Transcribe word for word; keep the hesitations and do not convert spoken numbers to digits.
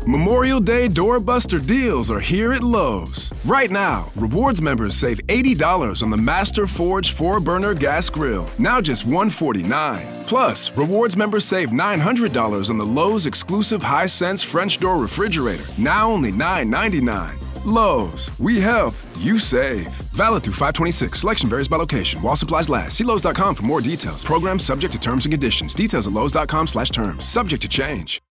Memorial Day doorbuster deals are here at Lowe's. Right now, Rewards members save eighty dollars on the Master Forge four burner gas grill, now just one hundred forty-nine dollars. Plus, Rewards members save nine hundred dollars on the Lowe's exclusive Hisense French door refrigerator, now only nine ninety-nine. Lowe's, we help, you save. Valid through five twenty-six. Selection varies by location. While supplies last. See Lowe's dot com for more details. Program subject to terms and conditions. Details at Lowe's dot com slash terms. Subject to change.